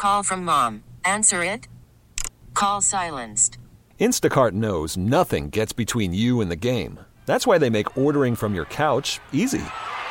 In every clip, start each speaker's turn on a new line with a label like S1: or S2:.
S1: Call from mom. Answer it. Call silenced.
S2: Instacart knows nothing gets between you and the game. That's why they make ordering from your couch easy.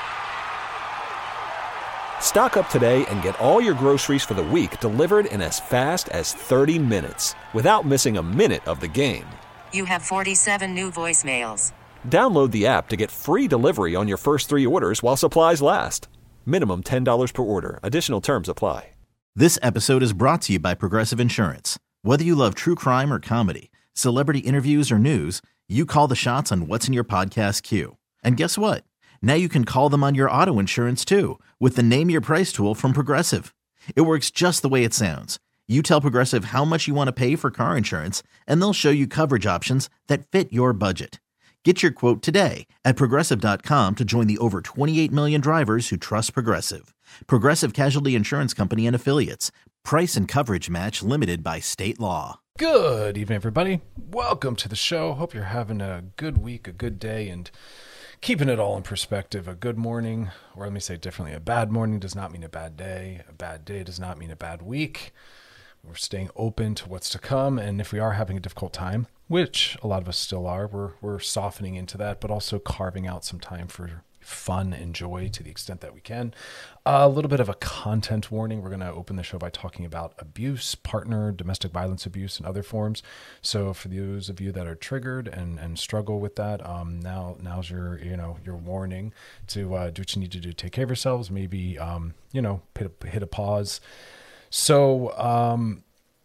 S2: Stock up today and get all your groceries for the week delivered in as fast as 30 minutes without missing a minute of the game.
S1: You have 47 new voicemails.
S2: Download the app to get free delivery on your first 3 orders while supplies last. Minimum $10 per order. Additional terms apply.
S3: This episode is brought to you by Progressive Insurance. Whether you love true crime or comedy, celebrity interviews or news, you call the shots on what's in your podcast queue. And guess what? Now you can call them on your auto insurance too with the Name Your Price tool from Progressive. It works just the way it sounds. You tell Progressive how much you want to pay for car insurance, and they'll show you coverage options that fit your budget. Get your quote today at Progressive.com to join the over 28 million drivers who trust Progressive. Progressive Casualty Insurance Company and Affiliates. Price and coverage match limited by state law.
S4: Good evening, everybody. Welcome to the show. Hope you're having a good week, a good day, and keeping it all in perspective. A good morning, or let me say it differently, a bad morning does not mean a bad day. A bad day does not mean a bad week. We're staying open to what's to come, and if we are having a difficult time, which a lot of us still are, we're softening into that, but also carving out some time for fun and joy to the extent that we can. A little bit of a content warning. We're going to open the show by talking about abuse, partner, domestic violence abuse, and other forms. So for those of you that are triggered and struggle with that, now's your warning to do what you need to do to take care of yourselves. Maybe hit a pause. So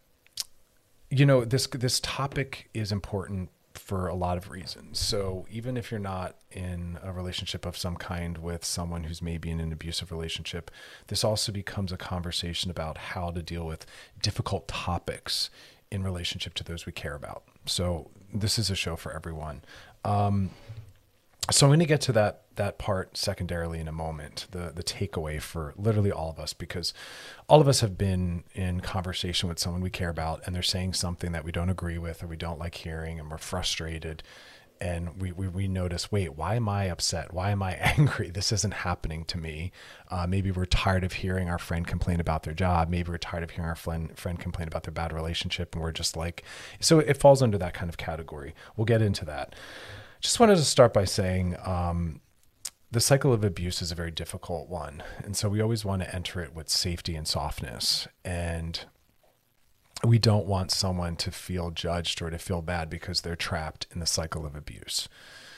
S4: this topic is important for a lot of reasons. So even if you're not in a relationship of some kind with someone who's maybe in an abusive relationship, this also becomes a conversation about how to deal with difficult topics in relationship to those we care about. So this is a show for everyone. So I'm going to get to that part secondarily in a moment, the takeaway for literally all of us, because all of us have been in conversation with someone we care about and they're saying something that we don't agree with or we don't like hearing, and we're frustrated, and we notice, wait, why am I upset? Why am I angry? This isn't happening to me. Maybe we're tired of hearing our friend complain about their job. Maybe we're tired of hearing our friend complain about their bad relationship, and we're just like, so it falls under that kind of category. We'll get into that. Just wanted to start by saying the cycle of abuse is a very difficult one. And so we always want to enter it with safety and softness. And we don't want someone to feel judged or to feel bad because they're trapped in the cycle of abuse.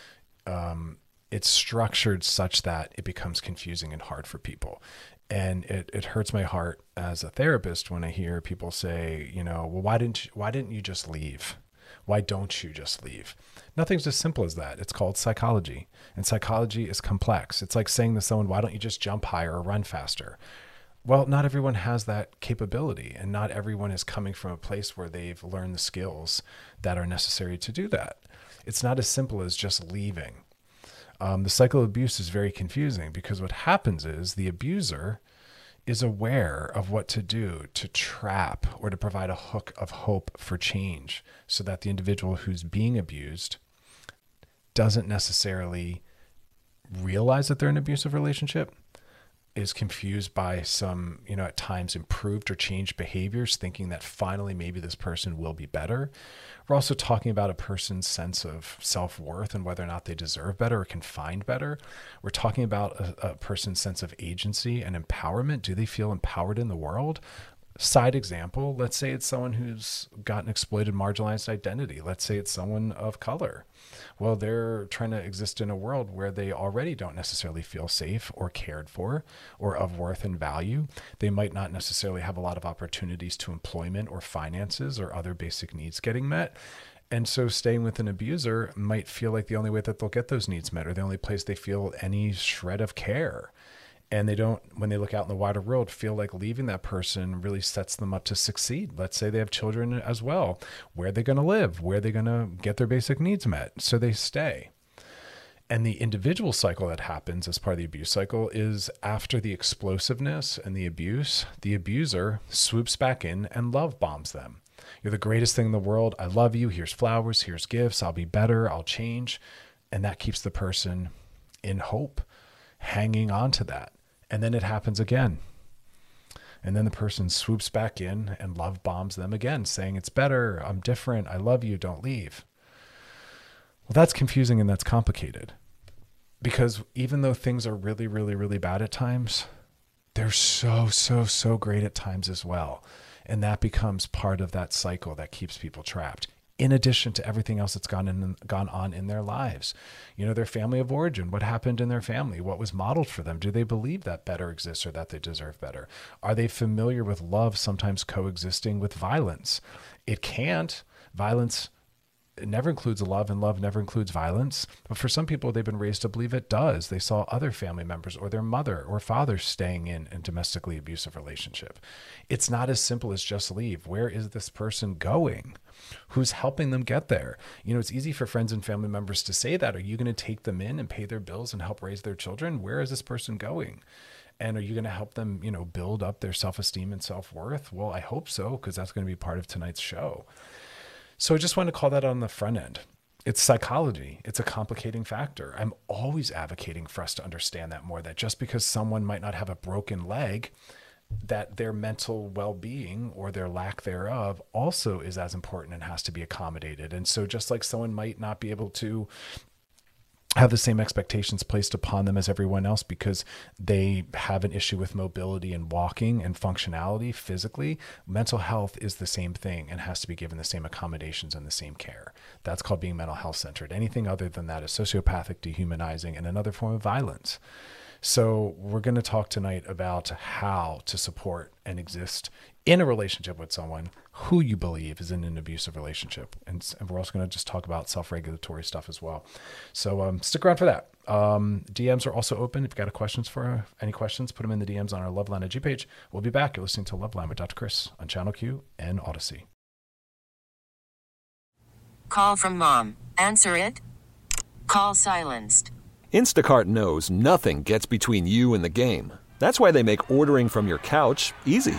S4: It's structured such that it becomes confusing and hard for people. And it hurts my heart as a therapist when I hear people say, well, why didn't you just leave? Why don't you just leave? Nothing's as simple as that. It's called psychology, and psychology is complex. It's like saying to someone, why don't you just jump higher or run faster? Well, not everyone has that capability, and not everyone is coming from a place where they've learned the skills that are necessary to do that. It's not as simple as just leaving. The cycle of abuse is very confusing because what happens is the abuser is aware of what to do to trap or to provide a hook of hope for change so that the individual who's being abused doesn't necessarily realize that they're in an abusive relationship, is confused by some, at times improved or changed behaviors, thinking that finally maybe this person will be better. We're also talking about a person's sense of self-worth and whether or not they deserve better or can find better. We're talking about a person's sense of agency and empowerment. Do they feel empowered in the world? Side example, let's say it's someone who's got an exploited, marginalized identity. Let's say it's someone of color. Well, they're trying to exist in a world where they already don't necessarily feel safe or cared for or of worth and value. They might not necessarily have a lot of opportunities to employment or finances or other basic needs getting met. And so staying with an abuser might feel like the only way that they'll get those needs met, or the only place they feel any shred of care. And they don't, when they look out in the wider world, feel like leaving that person really sets them up to succeed. Let's say they have children as well. Where are they going to live? Where are they going to get their basic needs met? So they stay. And the individual cycle that happens as part of the abuse cycle is after the explosiveness and the abuse, the abuser swoops back in and love bombs them. You're the greatest thing in the world. I love you. Here's flowers. Here's gifts. I'll be better. I'll change. And that keeps the person in hope, hanging on to that. And then it happens again. And then the person swoops back in and love bombs them again, saying, it's better, I'm different, I love you, don't leave. Well, that's confusing and that's complicated. Because even though things are really, really, really bad at times, they're so great at times as well. And that becomes part of that cycle that keeps people trapped, in addition to everything else that's gone on in their lives. You know, their family of origin, what happened in their family, what was modeled for them. Do they believe that better exists or that they deserve better? Are they familiar with love sometimes coexisting with violence? It can't. Violence never includes love, and love never includes violence. But for some people, they've been raised to believe it does. They saw other family members or their mother or father staying in a domestically abusive relationship. It's not as simple as just leave. Where is this person going? Who's helping them get there? You know, it's easy for friends and family members to say that. Are you going to take them in and pay their bills and help raise their children? Where is this person going? And are you going to help them, you know, build up their self-esteem and self-worth? Well, I hope so, because that's going to be part of tonight's show. So I just want to call that on the front end. It's psychology. It's a complicating factor. I'm always advocating for us to understand that more, that just because someone might not have a broken leg, that their mental well-being or their lack thereof also is as important and has to be accommodated. And so just like someone might not be able to have the same expectations placed upon them as everyone else because they have an issue with mobility and walking and functionality physically, mental health is the same thing and has to be given the same accommodations and the same care. That's called being mental health centered. Anything other than that is sociopathic, dehumanizing, and another form of violence. So we're going to talk tonight about how to support and exist in a relationship with someone who you believe is in an abusive relationship. And we're also going to just talk about self-regulatory stuff as well. So stick around for that. DMs are also open. If you've got any questions, put them in the DMs on our Loveline IG page. We'll be back. You're listening to Loveline with Dr. Chris on Channel Q and Odyssey.
S1: Call from mom. Answer it. Call silenced.
S2: Instacart knows nothing gets between you and the game. That's why they make ordering from your couch easy.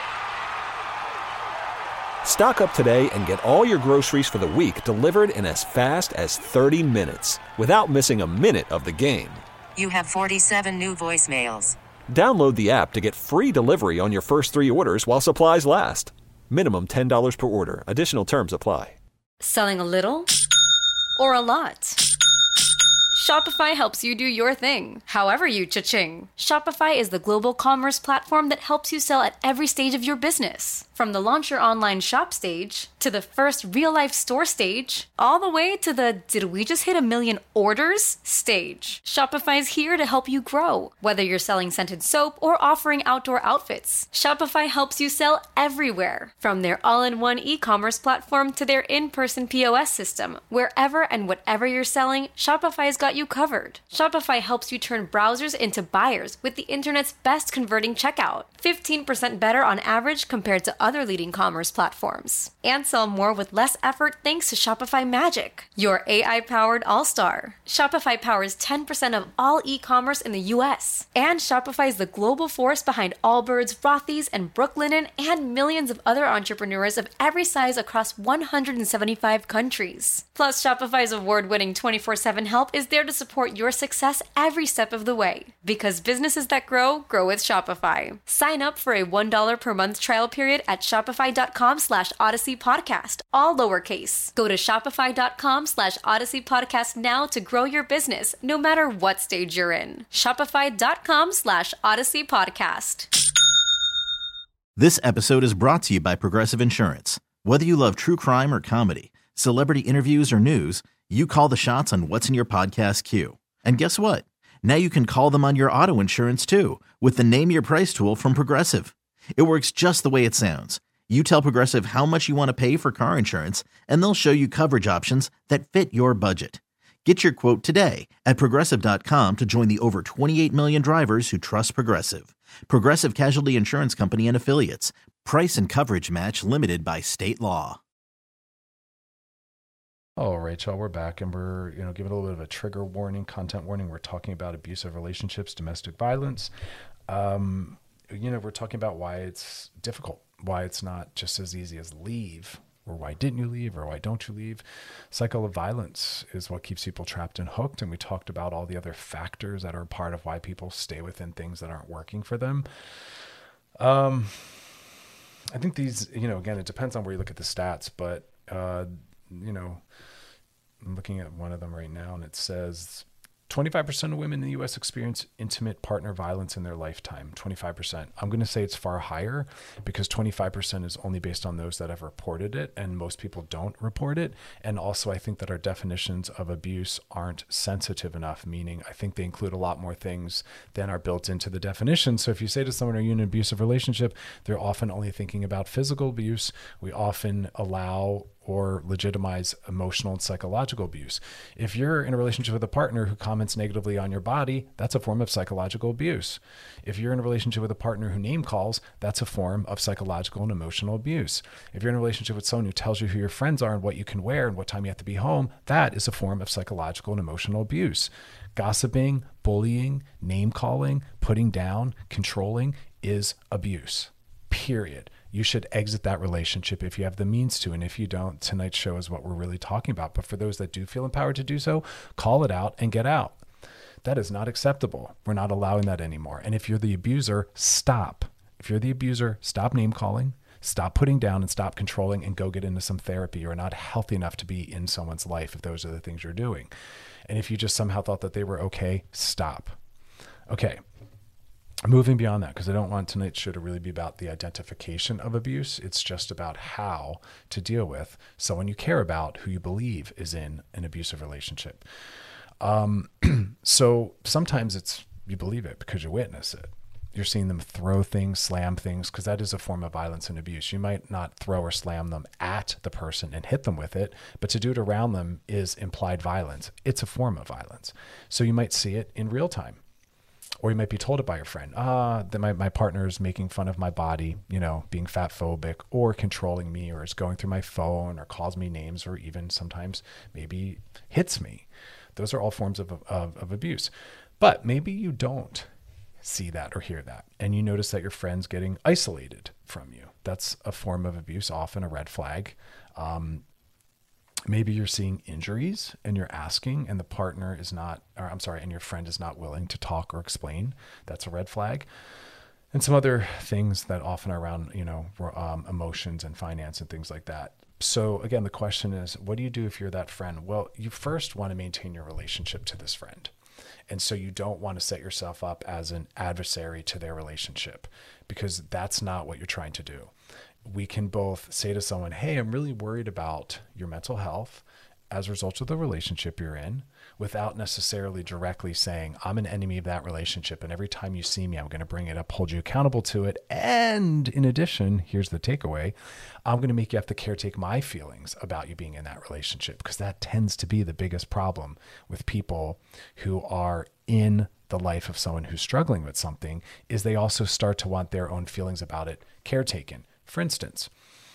S2: Stock up today and get all your groceries for the week delivered in as fast as 30 minutes without missing a minute of the game.
S1: You have 47 new voicemails.
S2: Download the app to get free delivery on your first 3 orders while supplies last. Minimum $10 per order. Additional terms apply.
S5: Selling a little or a lot? Shopify helps you do your thing, however you cha-ching. Shopify is the global commerce platform that helps you sell at every stage of your business. From the launch your online shop stage, to the first real-life store stage, all the way to the did we just hit 1 million orders stage. Shopify's here to help you grow. Whether you're selling scented soap or offering outdoor outfits, Shopify helps you sell everywhere. From their all-in-one e-commerce platform to their in-person POS system, wherever and whatever you're selling, Shopify's got you covered. Shopify helps you turn browsers into buyers with the internet's best converting checkout. 15% better on average compared to other leading commerce platforms. And sell more with less effort thanks to Shopify Magic, your AI-powered all-star. Shopify powers 10% of all e-commerce in the US. And Shopify is the global force behind Allbirds, Rothy's, and Brooklinen, and millions of other entrepreneurs of every size across 175 countries. Plus, Shopify's award-winning 24/7 help is there to support your success every step of the way. Because businesses that grow with Shopify. Sign up for a $1 per month trial period at shopify.com/Odyssey Podcast, all lowercase. Go to shopify.com/Odyssey Podcast now to grow your business, no matter what stage you're in. Shopify.com/Odyssey Podcast.
S3: This episode is brought to you by Progressive Insurance. Whether you love true crime or comedy, celebrity interviews or news, you call the shots on what's in your podcast queue. And guess what? Now you can call them on your auto insurance too with the Name Your Price tool from Progressive. It works just the way it sounds. You tell Progressive how much you want to pay for car insurance, and they'll show you coverage options that fit your budget. Get your quote today at Progressive.com to join the over 28 million drivers who trust Progressive. Progressive Casualty Insurance Company and Affiliates. Price and coverage match limited by state law.
S4: Oh, Rachel, we're back, and we're giving a little bit of a trigger warning, content warning. We're talking about abusive relationships, domestic violence. We're talking about why it's difficult, why it's not just as easy as leave, or why didn't you leave, or why don't you leave. Cycle of violence is what keeps people trapped and hooked, and we talked about all the other factors that are part of why people stay within things that aren't working for them. I think these, again, it depends on where you look at the stats, but, I'm looking at one of them right now, and it says 25% of women in the U.S. experience intimate partner violence in their lifetime. 25%. I'm going to say it's far higher because 25% is only based on those that have reported it, and most people don't report it. And also, I think that our definitions of abuse aren't sensitive enough, meaning I think they include a lot more things than are built into the definition. So if you say to someone, are you in an abusive relationship? They're often only thinking about physical abuse. We often allow or legitimize emotional and psychological abuse. If you're in a relationship with a partner who comments negatively on your body, that's a form of psychological abuse. If you're in a relationship with a partner who name calls, that's a form of psychological and emotional abuse. If you're in a relationship with someone who tells you who your friends are and what you can wear and what time you have to be home, that is a form of psychological and emotional abuse. Gossiping, bullying, name calling, putting down, controlling is abuse. Period. You should exit that relationship if you have the means to. And if you don't, tonight's show is what we're really talking about. But for those that do feel empowered to do so, call it out and get out. That is not acceptable. We're not allowing that anymore. And if you're the abuser, stop. If you're the abuser, stop name calling, stop putting down, and stop controlling, and go get into some therapy. You're not healthy enough to be in someone's life if those are the things you're doing. And if you just somehow thought that they were okay, stop. Okay. Moving beyond that, because I don't want tonight's show to really be about the identification of abuse. It's just about how to deal with someone you care about who you believe is in an abusive relationship. So sometimes it's you believe it because you witness it. You're seeing them throw things, slam things, because that is a form of violence and abuse. You might not throw or slam them at the person and hit them with it, but to do it around them is implied violence. It's a form of violence. So you might see it in real time. Or you might be told it by your friend, that my partner is making fun of my body, being fat phobic or controlling me, or is going through my phone or calls me names, or even sometimes maybe hits me. Those are all forms of abuse. But maybe you don't see that or hear that, and you notice that your friend's getting isolated from you. That's a form of abuse, often a red flag. Maybe you're seeing injuries and you're asking, and the partner is not, and your friend is not willing to talk or explain. That's a red flag. And some other things that often are around, emotions and finance and things like that. So again, the question is, what do you do if you're that friend? Well, you first want to maintain your relationship to this friend. And so you don't want to set yourself up as an adversary to their relationship, because that's not what you're trying to do. We can both say to someone, hey, I'm really worried about your mental health as a result of the relationship you're in, without necessarily directly saying, I'm an enemy of that relationship, and every time you see me, I'm going to bring it up, hold you accountable to it. And in addition, here's the takeaway, I'm going to make you have to caretake my feelings about you being in that relationship, because that tends to be the biggest problem with people who are in the life of someone who's struggling with something, is they also start to want their own feelings about it caretaken. For instance,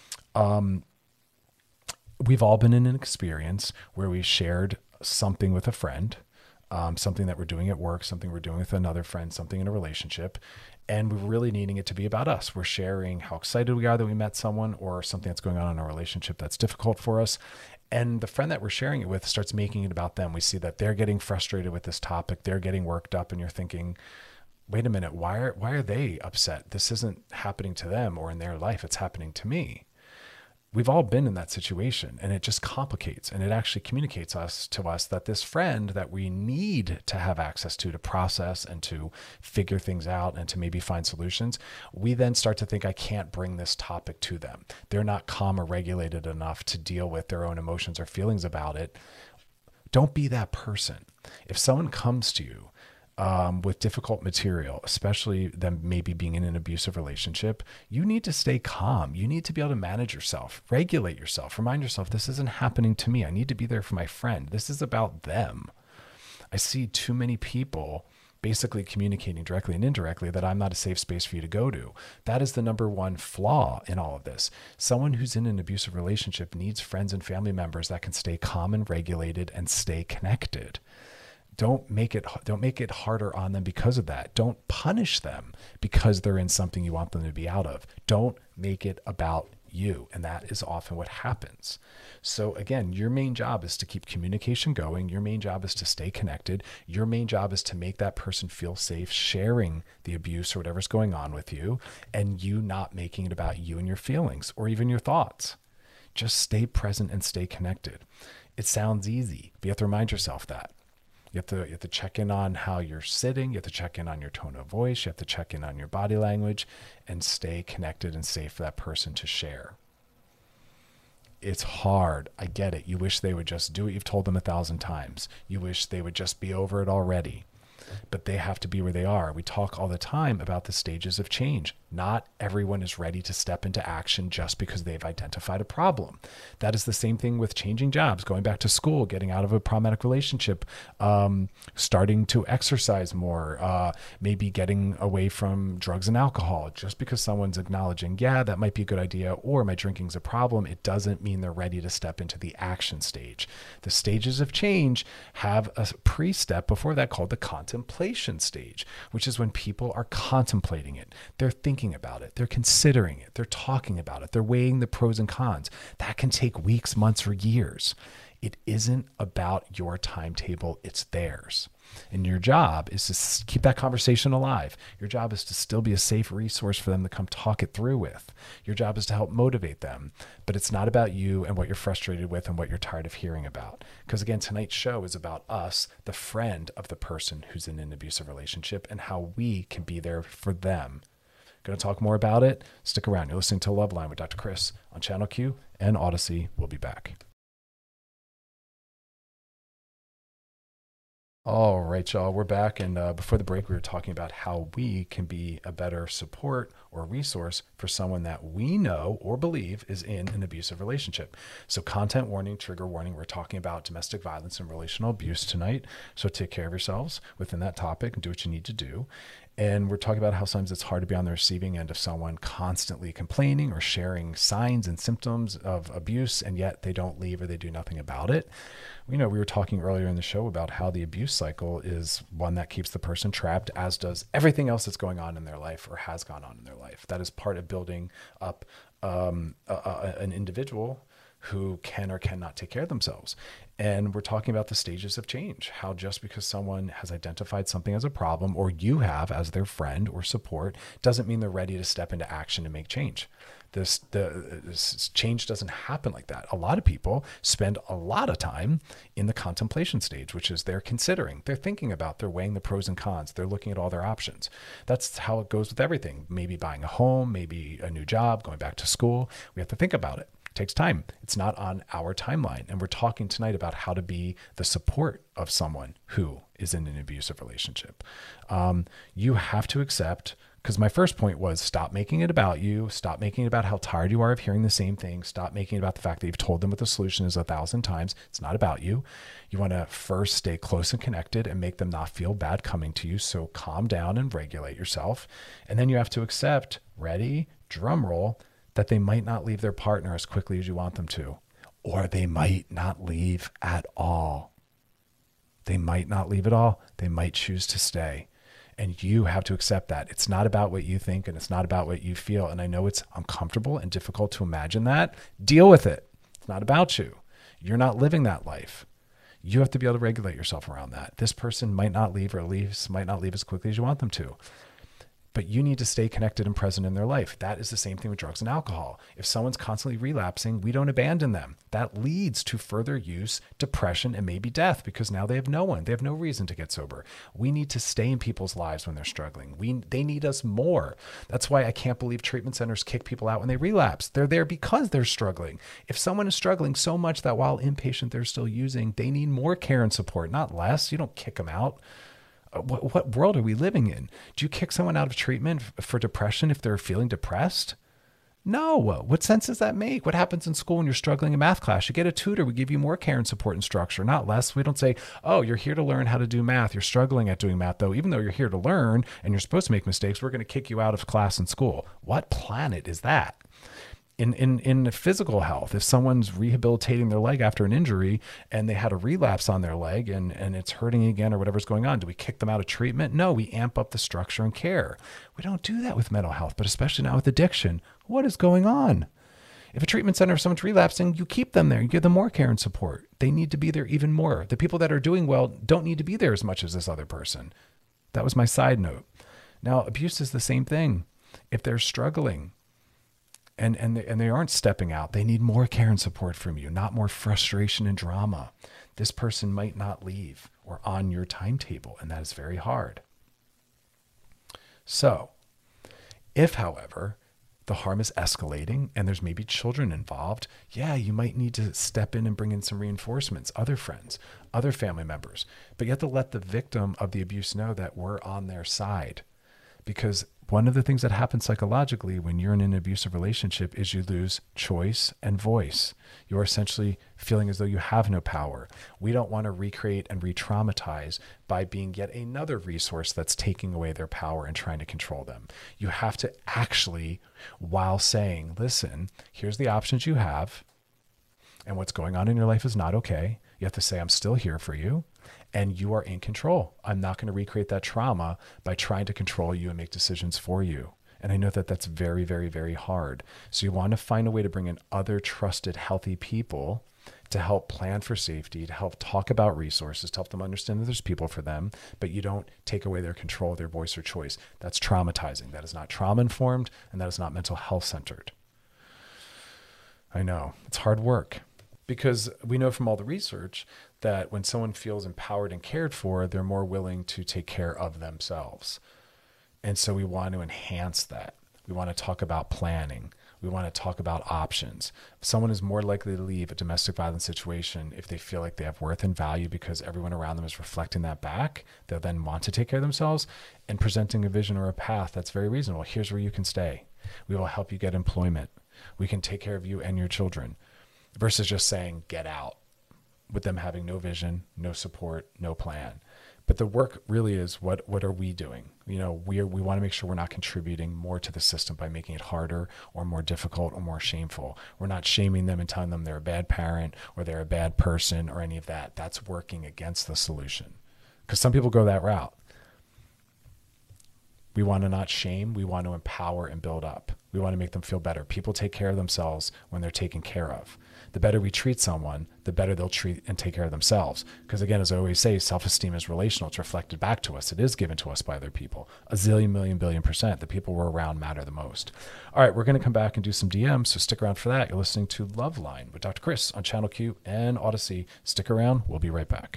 S4: we've all been in an experience where we shared something with a friend, something that we're doing at work, something we're doing with another friend, something in a relationship, and we're really needing it to be about us. We're sharing how excited we are that we met someone, or something that's going on in our relationship that's difficult for us. And the friend that we're sharing it with starts making it about them. We see that they're getting frustrated with this topic. They're getting worked up, and you're thinking, wait a minute, why are they upset? This isn't happening to them or in their life. It's happening to me. We've all been in that situation, and it just complicates, and it actually communicates to us that this friend that we need to have access to process and to figure things out and to maybe find solutions, we then start to think, I can't bring this topic to them. They're not calm or regulated enough to deal with their own emotions or feelings about it. Don't be that person. If someone comes to you with difficult material, especially them maybe being in an abusive relationship, you need to stay calm. You need to be able to manage yourself, regulate yourself, remind yourself, this isn't happening to me. I need to be there for my friend. This is about them. I see too many people basically communicating directly and indirectly that I'm not a safe space for you to go to. That is the number one flaw in all of this. Someone who's in an abusive relationship needs friends and family members that can stay calm and regulated and stay connected. Don't make it harder on them because of that. Don't punish them because they're in something you want them to be out of. Don't make it about you. And that is often what happens. So again, your main job is to keep communication going. Your main job is to stay connected. Your main job is to make that person feel safe sharing the abuse or whatever's going on with you, and you not making it about you and your feelings or even your thoughts. Just stay present and stay connected. It sounds easy, but you have to remind yourself that. You have to check in on how you're sitting. You have to check in on your tone of voice. You have to check in on your body language and stay connected and safe for that person to share. It's hard. I get it. You wish they would just do what you've told them 1,000 times. You wish they would just be over it already. But they have to be where they are. We talk all the time about the stages of change. Not everyone is ready to step into action just because they've identified a problem. That is the same thing with changing jobs, going back to school, getting out of a problematic relationship, starting to exercise more, maybe getting away from drugs and alcohol. Just because someone's acknowledging, yeah, that might be a good idea, or my drinking's a problem, it doesn't mean they're ready to step into the action stage. The stages of change have a pre-step before that called the contemplation stage, which is when people are contemplating it. They're thinking about it. They're considering it. They're talking about it. They're weighing the pros and cons. That can take weeks, months, or years. It isn't about your timetable. It's theirs. And your job is to keep that conversation alive. Your job is to still be a safe resource for them to come talk it through with. Your job is to help motivate them. But it's not about you and what you're frustrated with and what you're tired of hearing about. Because again, tonight's show is about us, the friend of the person who's in an abusive relationship, and how we can be there for them. Going to talk more about it. Stick around. You're listening to Loveline with Dr. Chris on Channel Q and Odyssey. We'll be back. All right, y'all, we're back. And before the break, we were talking about how we can be a better support or resource for someone that we know or believe is in an abusive relationship. So content warning, trigger warning, we're talking about domestic violence and relational abuse tonight. So take care of yourselves within that topic and do what you need to do. And we're talking about how sometimes it's hard to be on the receiving end of someone constantly complaining or sharing signs and symptoms of abuse, and yet they don't leave or they do nothing about it. We were talking earlier in the show about how the abuse cycle is one that keeps the person trapped, as does everything else that's going on in their life or has gone on in their life. That is part of building up an individual who can or cannot take care of themselves. And we're talking about the stages of change, how just because someone has identified something as a problem, or you have as their friend or support, doesn't mean they're ready to step into action and make change. This change doesn't happen like that. A lot of people spend a lot of time in the contemplation stage, which is they're considering, they're thinking about, they're weighing the pros and cons, they're looking at all their options. That's how it goes with everything. Maybe buying a home, maybe a new job, going back to school. We have to think about it. It takes time. It's not on our timeline. And we're talking tonight about how to be the support of someone who is in an abusive relationship. You have to accept, because my first point was stop making it about you. Stop making it about how tired you are of hearing the same thing. Stop making it about the fact that you've told them what the solution is 1,000 times. It's not about you. You want to first stay close and connected and make them not feel bad coming to you. So calm down and regulate yourself. And then you have to accept, ready, drum roll, that they might not leave their partner as quickly as you want them to, or they might not leave at all. They might not leave at all. They might choose to stay. And you have to accept that. It's not about what you think and it's not about what you feel. And I know it's uncomfortable and difficult to imagine that. Deal with it. It's not about you. You're not living that life. You have to be able to regulate yourself around that. This person might not leave, or at least might not leave as quickly as you want them to. But you need to stay connected and present in their life. That is the same thing with drugs and alcohol. If someone's constantly relapsing, we don't abandon them. That leads to further use, depression, and maybe death, because now they have no one. They have no reason to get sober. We need to stay in people's lives when they're struggling. They need us more. That's why I can't believe treatment centers kick people out when they relapse. They're there because they're struggling. If someone is struggling so much that while inpatient they're still using, they need more care and support, not less. You don't kick them out. What world are we living in? Do you kick someone out of treatment for depression if they're feeling depressed? No. What sense does that make? What happens in school when you're struggling in math class? You get a tutor. We give you more care and support and structure, not less. We don't say, oh, you're here to learn how to do math. You're struggling at doing math, though. Even though you're here to learn and you're supposed to make mistakes, we're going to kick you out of class in school. What planet is that? In physical health, if someone's rehabilitating their leg after an injury and they had a relapse on their leg and it's hurting again or whatever's going on, do we kick them out of treatment? No, we amp up the structure and care. We don't do that with mental health, but especially not with addiction. What is going on? If a treatment center, if someone's relapsing, you keep them there. You give them more care and support. They need to be there even more. The people that are doing well don't need to be there as much as this other person. That was my side note. Now, abuse is the same thing. If they're struggling and they aren't stepping out, they need more care and support from you, not more frustration and drama. This person might not leave or on your timetable, and that is very hard. So, if, however, the harm is escalating and there's maybe children involved, yeah, you might need to step in and bring in some reinforcements, other friends, other family members. But you have to let the victim of the abuse know that we're on their side. Because one of the things that happens psychologically when you're in an abusive relationship is you lose choice and voice. You're essentially feeling as though you have no power. We don't want to recreate and re-traumatize by being yet another resource that's taking away their power and trying to control them. You have to actually, while saying, listen, here's the options you have, and what's going on in your life is not okay. You have to say, I'm still here for you. And you are in control. I'm not going to recreate that trauma by trying to control you and make decisions for you. And I know that that's very, very, very hard. So you want to find a way to bring in other trusted, healthy people to help plan for safety, to help talk about resources, to help them understand that there's people for them, but you don't take away their control, their voice or choice. That's traumatizing. That is not trauma-informed, and that is not mental health-centered. I know. It's hard work. Because we know from all the research that when someone feels empowered and cared for, they're more willing to take care of themselves. And so we want to enhance that. We want to talk about planning. We want to talk about options. Someone is more likely to leave a domestic violence situation if they feel like they have worth and value because everyone around them is reflecting that back. They'll then want to take care of themselves and presenting a vision or a path that's very reasonable. Here's where you can stay. We will help you get employment. We can take care of you and your children. Versus just saying, get out, with them having no vision, no support, no plan. But the work really is, what are we doing? You know, we want to make sure we're not contributing more to the system by making it harder or more difficult or more shameful. We're not shaming them and telling them they're a bad parent or they're a bad person or any of that. That's working against the solution. Because some people go that route. We want to not shame. We want to empower and build up. We want to make them feel better. People take care of themselves when they're taken care of. The better we treat someone, the better they'll treat and take care of themselves. Because again, as I always say, self-esteem is relational. It's reflected back to us. It is given to us by other people. A zillion, million, billion%. The people we're around matter the most. All right, we're going to come back and do some DMs, so stick around for that. You're listening to Loveline with Dr. Chris on Channel Q and Odyssey. Stick around. We'll be right back.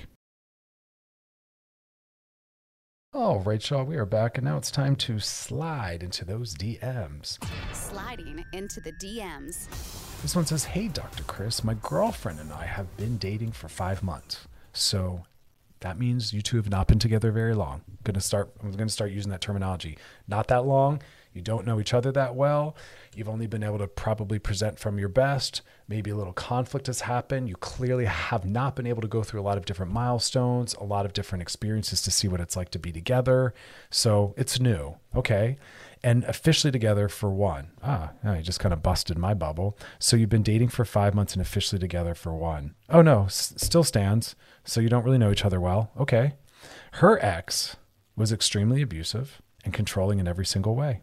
S4: All right, y'all, we are back, and now it's time to slide into those DMs.
S6: Sliding into the DMs.
S4: This one says, hey, Dr. Chris, my girlfriend and I have been dating for 5 months. So that means you two have not been together very long. I'm going to start using that terminology. Not that long. You don't know each other that well. You've only been able to probably present from your best. Maybe a little conflict has happened. You clearly have not been able to go through a lot of different milestones, a lot of different experiences to see what it's like to be together. So it's new. Okay. And officially together for one. I just kind of busted my bubble. So you've been dating for 5 months and officially together for one. Oh no, still stands. So you don't really know each other well. Okay. Her ex was extremely abusive and controlling in every single way.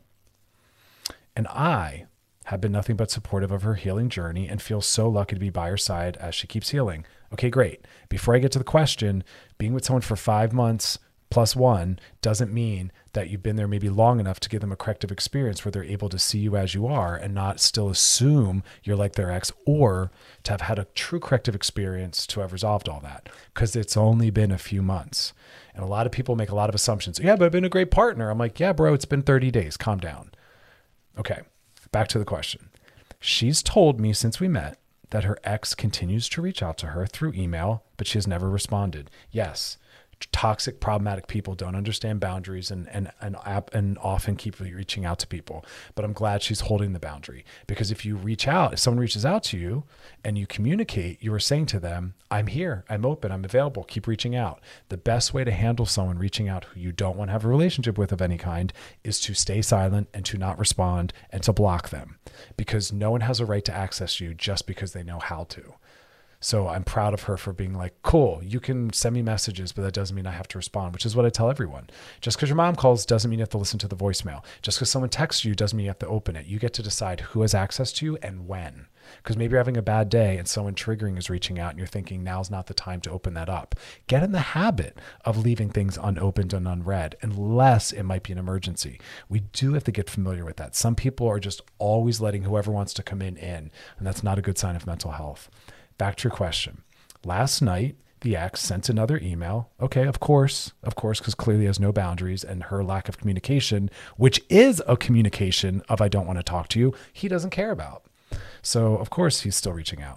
S4: And I have been nothing but supportive of her healing journey and feel so lucky to be by her side as she keeps healing. Okay, great. Before I get to the question, being with someone for 5 months plus one doesn't mean that you've been there maybe long enough to give them a corrective experience where they're able to see you as you are and not still assume you're like their ex, or to have had a true corrective experience to have resolved all that, because it's only been a few months. And a lot of people make a lot of assumptions. Yeah, but I've been a great partner. I'm like, yeah, bro, it's been 30 days. Calm down. Okay, back to the question. She's told me since we met that her ex continues to reach out to her through email, but she has never responded. Yes, toxic, problematic people don't understand boundaries and often keep reaching out to people. But I'm glad she's holding the boundary, because if someone reaches out to you and you communicate, you are saying to them, I'm here, I'm open, I'm available, keep reaching out. The best way to handle someone reaching out who you don't want to have a relationship with of any kind is to stay silent and to not respond and to block them, because no one has a right to access you just because they know how to. So I'm proud of her for being like, cool, you can send me messages, but that doesn't mean I have to respond, which is what I tell everyone. Just because your mom calls doesn't mean you have to listen to the voicemail. Just because someone texts you doesn't mean you have to open it. You get to decide who has access to you and when. Because maybe you're having a bad day and someone triggering is reaching out and you're thinking now's not the time to open that up. Get in the habit of leaving things unopened and unread unless it might be an emergency. We do have to get familiar with that. Some people are just always letting whoever wants to come in, and that's not a good sign of mental health. Back to your question. Last night, the ex sent another email. Okay, of course, because clearly has no boundaries, and her lack of communication, which is a communication of I don't want to talk to you, he doesn't care about. So of course he's still reaching out.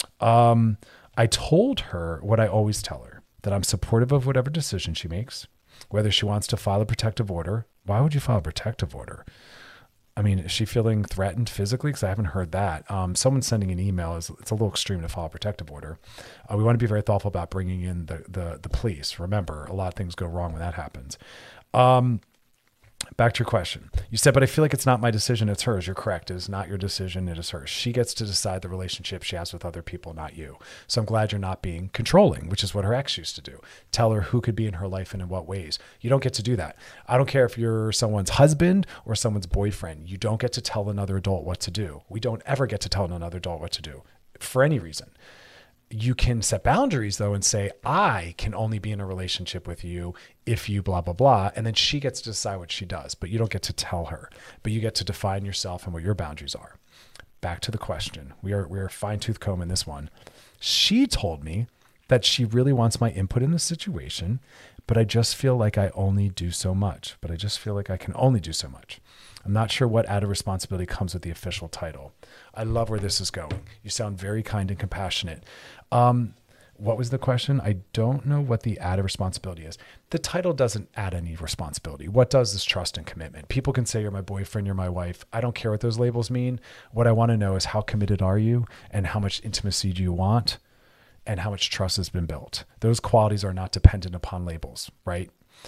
S4: I told her what I always tell her, that I'm supportive of whatever decision she makes, whether she wants to file a protective order. Why would you file a protective order? I mean, is she feeling threatened physically? Because I haven't heard that. Someone sending an email, it's a little extreme to file a protective order. We want to be very thoughtful about bringing in the police. Remember, a lot of things go wrong when that happens. Back to your question. You said, but I feel like it's not my decision, it's hers. You're correct. It is not your decision, it is hers. She gets to decide the relationship she has with other people, not you. So I'm glad you're not being controlling, which is what her ex used to do. Tell her who could be in her life and in what ways. You don't get to do that. I don't care if you're someone's husband or someone's boyfriend. You don't get to tell another adult what to do. We don't ever get to tell another adult what to do for any reason. You can set boundaries though and say, I can only be in a relationship with you if you blah, blah, blah. And then she gets to decide what she does, but you don't get to tell her, but you get to define yourself and what your boundaries are. Back to the question. We are fine tooth comb in this one. She told me that she really wants my input in the situation, but I just feel like I only do so much, but I just feel like I can only do so much. I'm not sure what added responsibility comes with the official title. I love where this is going. You sound very kind and compassionate. What was the question? I don't know what the added responsibility is. The title doesn't add any responsibility. What does is trust and commitment. People can say you're my boyfriend, you're my wife. I don't care what those labels mean. What I want to know is how committed are you and how much intimacy do you want and how much trust has been built. Those qualities are not dependent upon labels, right?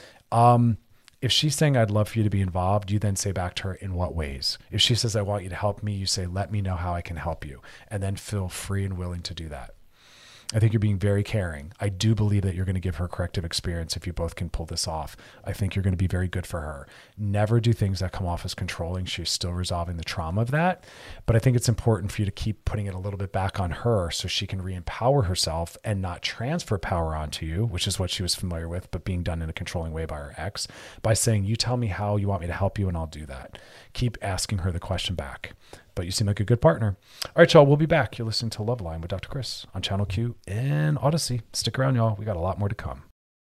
S4: If she's saying, I'd love for you to be involved, you then say back to her, in what ways? If she says, I want you to help me, you say, let me know how I can help you. And then feel free and willing to do that. I think you're being very caring. I do believe that you're going to give her corrective experience if you both can pull this off. I think you're going to be very good for her. Never do things that come off as controlling. She's still resolving the trauma of that. But I think it's important for you to keep putting it a little bit back on her so she can re-empower herself and not transfer power onto you, which is what she was familiar with, but being done in a controlling way by her ex, by saying, you tell me how you want me to help you and I'll do that. Keep asking her the question back. But you seem like a good partner. All right, y'all, we'll be back. You're listening to Loveline with Dr. Chris on Channel Q and Odyssey. Stick around, y'all. We got a lot more to come.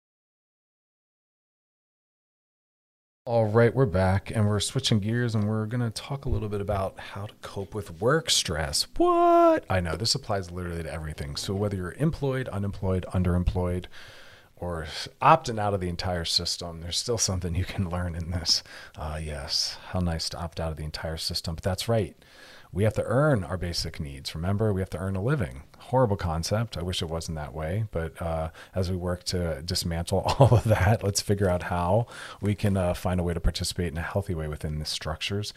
S4: All right, we're back and we're switching gears and we're going to talk a little bit about how to cope with work stress. What? I know this applies literally to everything. So whether you're employed, unemployed, underemployed, or opting out of the entire system, there's still something you can learn in this. Yes, how nice to opt out of the entire system. But that's right. We have to earn our basic needs. Remember, we have to earn a living. Horrible concept. I wish it wasn't that way. But as we work to dismantle all of that, let's figure out how we can find a way to participate in a healthy way within the structures.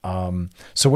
S4: So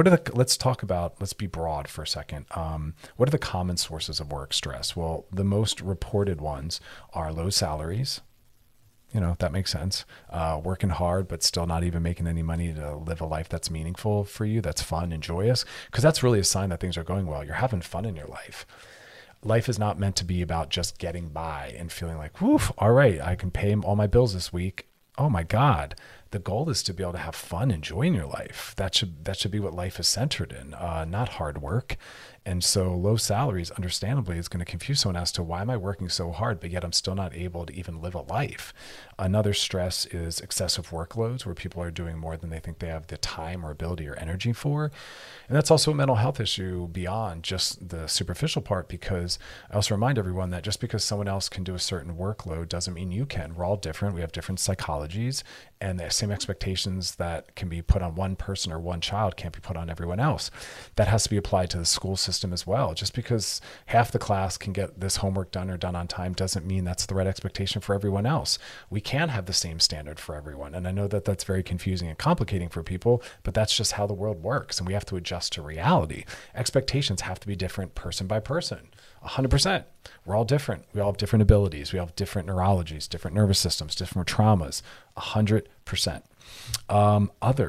S4: let's be broad for a second. What are the common sources of work stress? Well, the most reported ones are low salaries. You know, that makes sense. Working hard, but still not even making any money to live a life that's meaningful for you, that's fun and joyous, because that's really a sign that things are going well. You're having fun in your life. Life is not meant to be about just getting by and feeling like, woof, all right, I can pay all my bills this week. Oh my God. The goal is to be able to have fun, enjoy in your life. That should be what life is centered in, not hard work. And so low salaries, understandably, is going to confuse someone as to why am I working so hard, but yet I'm still not able to even live a life. Another stress is excessive workloads where people are doing more than they think they have the time or ability or energy for. And that's also a mental health issue beyond just the superficial part, because I also remind everyone that just because someone else can do a certain workload doesn't mean you can. We're all different. We have different psychologies, and the same expectations that can be put on one person or one child can't be put on everyone else. That has to be applied to the school system as well. Just because half the class can get this homework done or done on time doesn't mean that's the right expectation for everyone else. We can have the same standard for everyone. And I know that that's very confusing and complicating for people, but that's just how the world works. And we have to adjust to reality. Expectations have to be different person by person. 100%. We're all different. We all have different abilities. We all have different neurologies, different nervous systems, different traumas. 100%. Other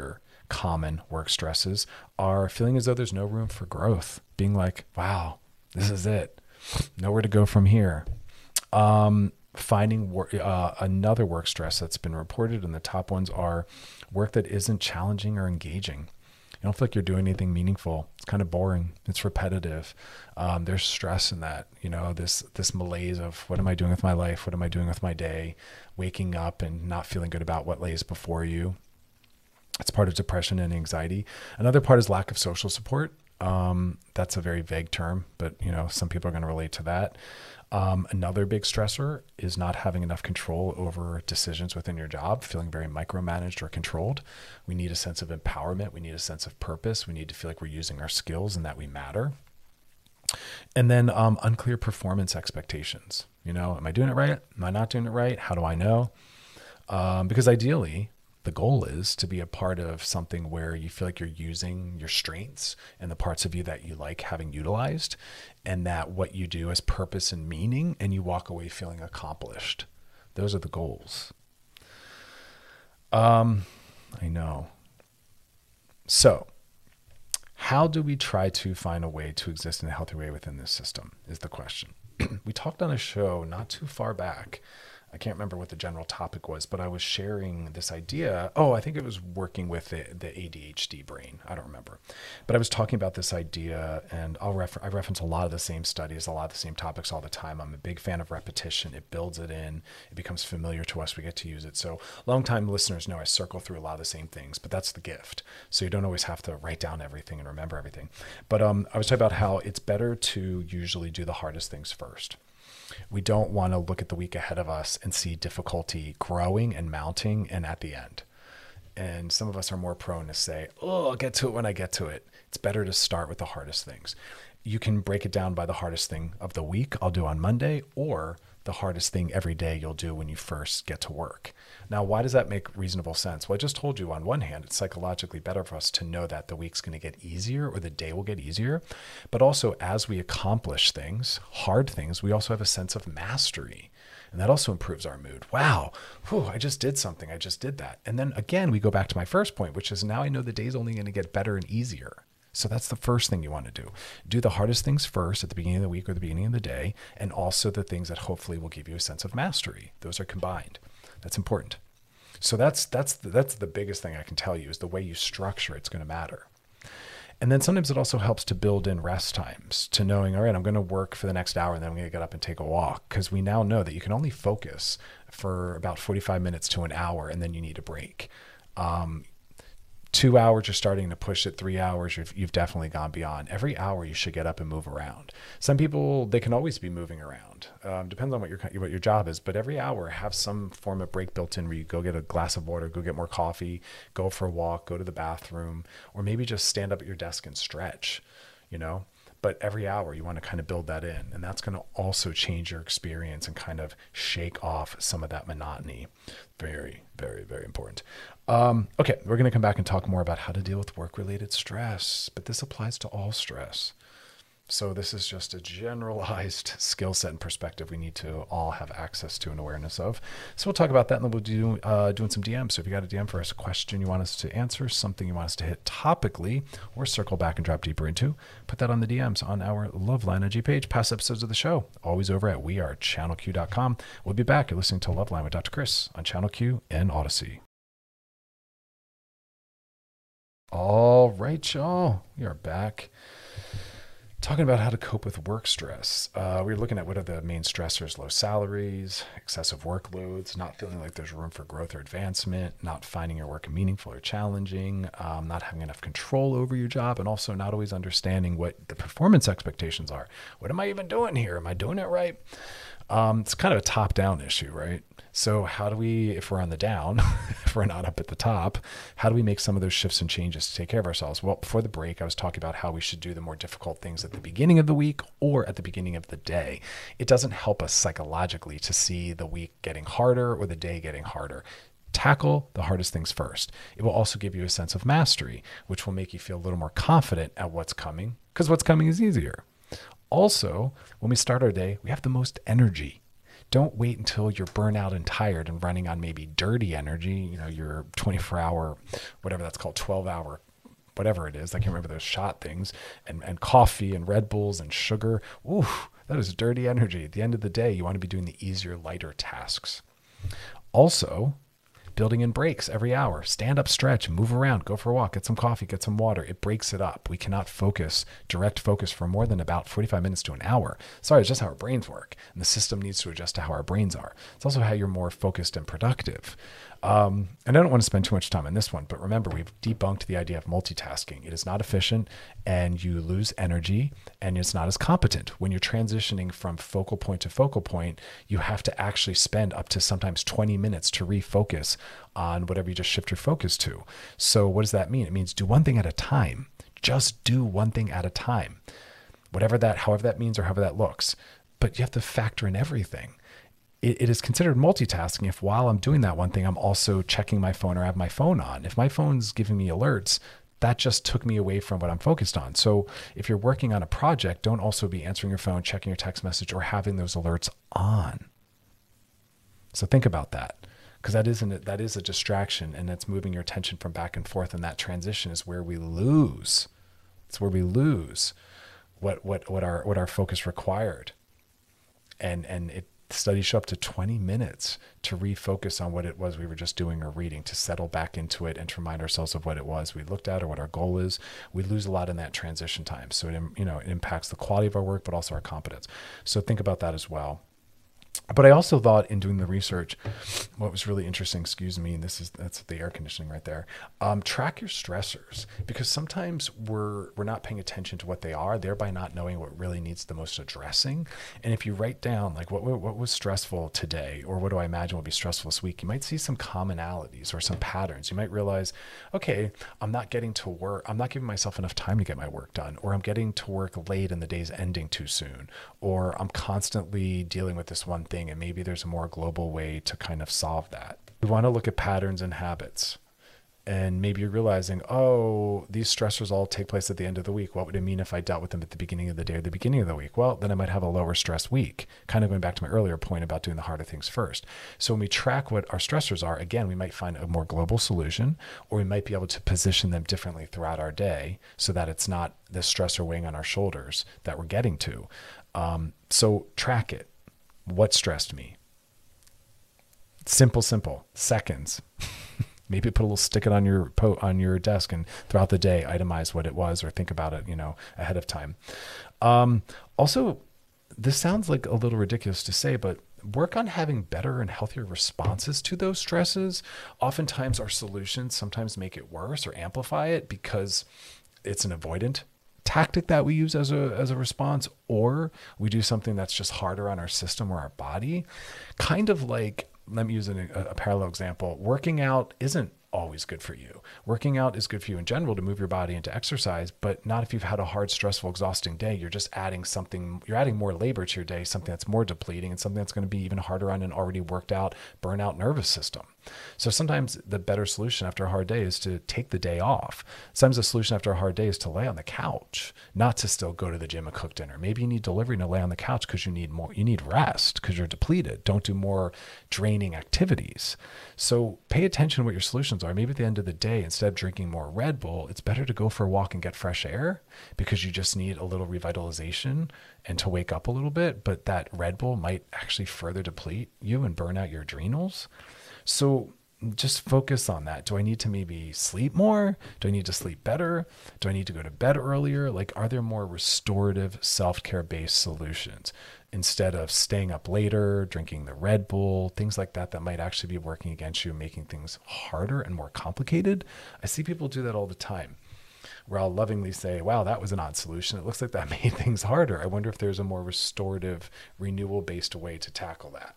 S4: common work stresses are feeling as though there's no room for growth, being like, wow, this is it, nowhere to go from here. Finding another work stress that's been reported, and the top ones are work that isn't challenging or engaging. You don't feel like you're doing anything meaningful. It's kind of boring. It's repetitive. There's stress in that, this malaise of what am I doing with my life? What am I doing with my day? Waking up and not feeling good about what lays before you. It's part of depression and anxiety. Another part is lack of social support. That's a very vague term, but some people are going to relate to that. Another big stressor is not having enough control over decisions within your job, feeling very micromanaged or controlled. We need a sense of empowerment. We need a sense of purpose. We need to feel like we're using our skills and that we matter. And then unclear performance expectations. Am I doing it right? Am I not doing it right? How do I know? Because ideally, the goal is to be a part of something where you feel like you're using your strengths and the parts of you that you like having utilized, and that what you do has purpose and meaning, and you walk away feeling accomplished. Those are the goals. I know. So how do we try to find a way to exist in a healthy way within this system is the question. We talked on a show not too far back. I can't remember what the general topic was, but I was sharing this idea. Oh, I think it was working with the ADHD brain. I don't remember. But I was talking about this idea, and I reference a lot of the same studies, a lot of the same topics all the time. I'm a big fan of repetition. It builds it in. It becomes familiar to us. We get to use it. So longtime listeners know I circle through a lot of the same things, but that's the gift. So you don't always have to write down everything and remember everything. But I was talking about how it's better to usually do the hardest things first. We don't want to look at the week ahead of us and see difficulty growing and mounting and at the end. And some of us are more prone to say, oh, I'll get to it when I get to it. It's better to start with the hardest things. You can break it down by the hardest thing of the week I'll do on Monday, or the hardest thing every day you'll do when you first get to work. Now, why does that make reasonable sense? Well, I just told you on one hand, it's psychologically better for us to know that the week's going to get easier or the day will get easier. But also as we accomplish things, hard things, we also have a sense of mastery. And that also improves our mood. Wow, I just did something. I just did that. And then again, we go back to my first point, which is now I know the day's only going to get better and easier. So that's the first thing you want to do. Do the hardest things first at the beginning of the week or the beginning of the day, and also the things that hopefully will give you a sense of mastery. Those are combined. That's important. So that's the biggest thing I can tell you is the way you structure it's going to matter. And then sometimes it also helps to build in rest times, to knowing, all right, I'm going to work for the next hour and then I'm going to get up and take a walk, because we now know that you can only focus for about 45 minutes to an hour and then you need a break. 2 hours, you're starting to push it. 3 hours, you've definitely gone beyond. Every hour, you should get up and move around. Some people, they can always be moving around. Depends on what your job is. But every hour, have some form of break built in where you go get a glass of water, go get more coffee, go for a walk, go to the bathroom, or maybe just stand up at your desk and stretch, But every hour, you want to kind of build that in. And that's going to also change your experience and kind of shake off some of that monotony. Very, very, very important. Okay, we're going to come back and talk more about how to deal with work-related stress, but this applies to all stress. So this is just a generalized skill set and perspective we need to all have access to and awareness of. So we'll talk about that, and then we'll do doing some DMs. So if you got a DM for us, a question you want us to answer, something you want us to hit topically, or circle back and drop deeper into, put that on the DMs on our Loveline IG page. Past episodes of the show, always over at wearechannelq.com. We'll be back. You're listening to Loveline with Dr. Chris on Channel Q and Odyssey. All right, y'all. We are back. Talking about how to cope with work stress. We're looking at what are the main stressors: low salaries, excessive workloads, not feeling like there's room for growth or advancement, not finding your work meaningful or challenging, not having enough control over your job, and also not always understanding what the performance expectations are. What am I even doing here? Am I doing it right? It's kind of a top-down issue, right? So how do we, if we're on the down, if we're not up at the top, how do we make some of those shifts and changes to take care of ourselves? Well, before the break, I was talking about how we should do the more difficult things at the beginning of the week or at the beginning of the day. It doesn't help us psychologically to see the week getting harder or the day getting harder. Tackle the hardest things first. It will also give you a sense of mastery, which will make you feel a little more confident at what's coming, because what's coming is easier. Also, when we start our day, we have the most energy. Don't wait until you're burnt out and tired and running on maybe dirty energy, your 24-hour, whatever that's called, 12-hour, whatever it is. I can't remember those shot things, and coffee and Red Bulls and sugar. Ooh, that is dirty energy. At the end of the day, you want to be doing the easier, lighter tasks. Also, building in breaks every hour. Stand up, stretch, move around, go for a walk, get some coffee, get some water. It breaks it up. We cannot direct focus for more than about 45 minutes to an hour. Sorry, it's just how our brains work. And the system needs to adjust to how our brains are. It's also how you're more focused and productive. And I don't want to spend too much time on this one, but remember, we've debunked the idea of multitasking. It is not efficient, and you lose energy, and it's not as competent. When you're transitioning from focal point to focal point, you have to actually spend up to sometimes 20 minutes to refocus on whatever you just shift your focus to. So what does that mean? It means do one thing at a time. Just do one thing at a time. However that means or however that looks. But you have to factor in everything. It is considered multitasking if while I'm doing that one thing, I'm also checking my phone or have my phone on. If my phone's giving me alerts, that just took me away from what I'm focused on. So if you're working on a project, don't also be answering your phone, checking your text message, or having those alerts on. So think about that, because that is a distraction, and it's moving your attention from back and forth. And that transition is where we lose. It's where we lose what our focus required. And studies show up to 20 minutes to refocus on what it was we were just doing or reading, to settle back into it and to remind ourselves of what it was we looked at or what our goal is. We lose a lot in that transition time. So it impacts the quality of our work, but also our competence. So think about that as well. But I also thought in doing the research, what was really interesting, and that's the air conditioning right there. Track your stressors, because sometimes we're not paying attention to what they are, thereby not knowing what really needs the most addressing. And if you write down like what was stressful today, or what do I imagine will be stressful this week, you might see some commonalities or some patterns. You might realize, okay, I'm not getting to work. I'm not giving myself enough time to get my work done, or I'm getting to work late and the day's ending too soon, or I'm constantly dealing with this one thing, and maybe there's a more global way to kind of solve that. We want to look at patterns and habits, and maybe you're realizing, oh, these stressors all take place at the end of the week. What would it mean if I dealt with them at the beginning of the day or the beginning of the week? Well, then I might have a lower stress week, kind of going back to my earlier point about doing the harder things first. So when we track what our stressors are, again, we might find a more global solution, or we might be able to position them differently throughout our day so that it's not the stressor weighing on our shoulders that we're getting to. So track it. What stressed me? Simple, seconds. Maybe put a little stick-it on your desk, and throughout the day, itemize what it was, or think about it, ahead of time. Also, this sounds like a little ridiculous to say, but work on having better and healthier responses to those stresses. Oftentimes our solutions sometimes make it worse or amplify it because it's an avoidant tactic that we use as a response, or we do something that's just harder on our system or our body. Kind of like, let me use a parallel example. Working out isn't always good for you. Working out is good for you in general to move your body into exercise, but not if you've had a hard, stressful, exhausting day. You're just adding more labor to your day, something that's more depleting and something that's going to be even harder on an already worked out, burnout nervous system. So sometimes the better solution after a hard day is to take the day off. Sometimes the solution after a hard day is to lay on the couch, not to still go to the gym and cook dinner. Maybe you need delivery to lay on the couch because you need rest because you're depleted. Don't do more draining activities. So pay attention to what your solutions are. Maybe at the end of the day, instead of drinking more Red Bull, it's better to go for a walk and get fresh air because you just need a little revitalization and to wake up a little bit. But that Red Bull might actually further deplete you and burn out your adrenals. So just focus on that. Do I need to maybe sleep more? Do I need to sleep better? Do I need to go to bed earlier? Like, are there more restorative self-care based solutions instead of staying up later, drinking the Red Bull, things like that might actually be working against you, making things harder and more complicated? I see people do that all the time, where I'll lovingly say, wow, that was an odd solution. It looks like that made things harder. I wonder if there's a more restorative, renewal-based way to tackle that.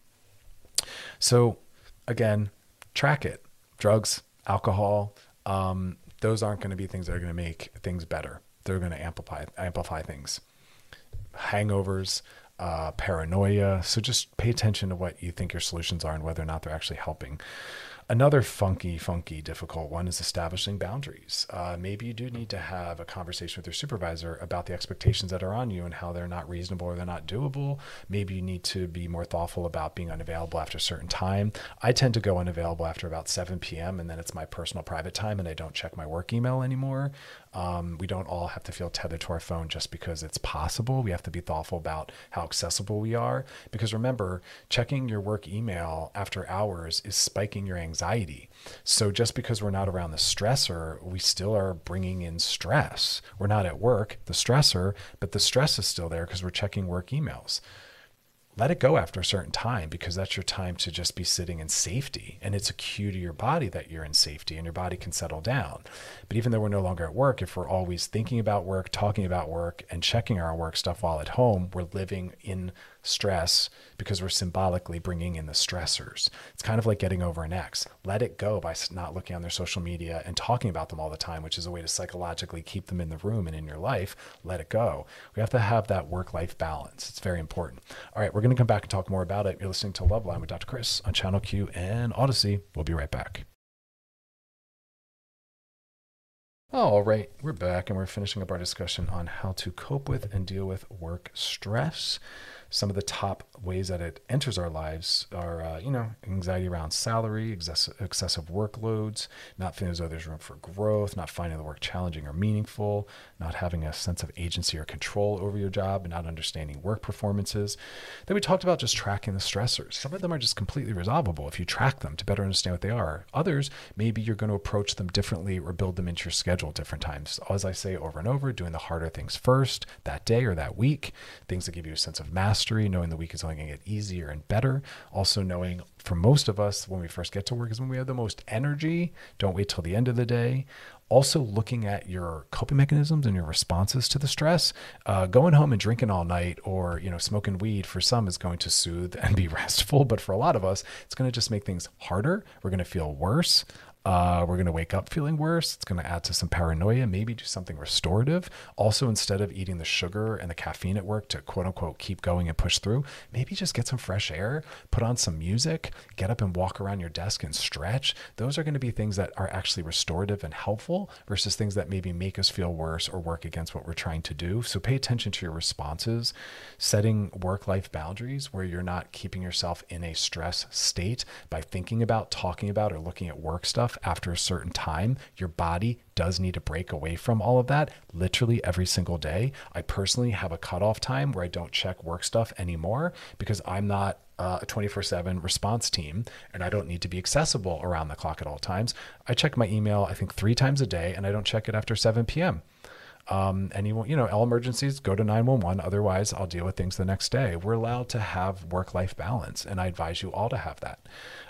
S4: So again, track it. Drugs, alcohol, those aren't going to be things that are going to make things better. They're going to amplify things. Hangovers, paranoia. So just pay attention to what you think your solutions are and whether or not they're actually helping. Another funky, difficult one is establishing boundaries. Maybe you do need to have a conversation with your supervisor about the expectations that are on you and how they're not reasonable or they're not doable. Maybe you need to be more thoughtful about being unavailable after a certain time. I tend to go unavailable after about 7 p.m. and then it's my personal private time and I don't check my work email anymore. We don't all have to feel tethered to our phone just because it's possible. We have to be thoughtful about how accessible we are, because remember, checking your work email after hours is spiking your anxiety. So just because we're not around the stressor, we still are bringing in stress. We're not at work, the stressor, but the stress is still there because we're checking work emails. Let it go after a certain time, because that's your time to just be sitting in safety. And it's a cue to your body that you're in safety and your body can settle down. But even though we're no longer at work, if we're always thinking about work, talking about work, and checking our work stuff while at home, we're living in stress because we're symbolically bringing in the stressors. It's kind of like getting over an ex. Let it go by not looking on their social media and talking about them all the time, which is a way to psychologically keep them in the room and in your life. Let it go. We have to have that work-life balance. It's very important. All right, we're going to come back and talk more about it. You're listening to Loveline with Dr. Chris on Channel Q and Odyssey. We'll be right back. All right, we're back and we're finishing up our discussion on how to cope with and deal with work stress. Some of the top ways that it enters our lives are, anxiety around salary, excessive workloads, not feeling as though there's room for growth, not finding the work challenging or meaningful, not having a sense of agency or control over your job, and not understanding work performances. Then we talked about just tracking the stressors. Some of them are just completely resolvable if you track them to better understand what they are. Others, maybe you're going to approach them differently or build them into your schedule at different times. As I say over and over, doing the harder things first that day or that week, things that give you a sense of mastery, knowing the week is only going to get easier and better. Also knowing, for most of us, when we first get to work is when we have the most energy. Don't wait till the end of the day. Also looking at your coping mechanisms and your responses to the stress. Going home and drinking all night or, smoking weed for some is going to soothe and be restful. But for a lot of us, it's going to just make things harder. We're going to feel worse. We're going to wake up feeling worse. It's going to add to some paranoia, maybe do something restorative. Also, instead of eating the sugar and the caffeine at work to quote unquote keep going and push through, maybe just get some fresh air, put on some music, get up and walk around your desk and stretch. Those are going to be things that are actually restorative and helpful versus things that maybe make us feel worse or work against what we're trying to do. So pay attention to your responses, setting work-life boundaries where you're not keeping yourself in a stress state by thinking about, talking about, or looking at work stuff after a certain time. Your body does need to break away from all of that literally every single day. I personally have a cutoff time where I don't check work stuff anymore because I'm not a 24/7 response team and I don't need to be accessible around the clock at all times. I check my email, I think 3 times a day, and I don't check it after 7 p.m. All emergencies, go to 911. Otherwise, I'll deal with things the next day. We're allowed to have work-life balance, and I advise you all to have that.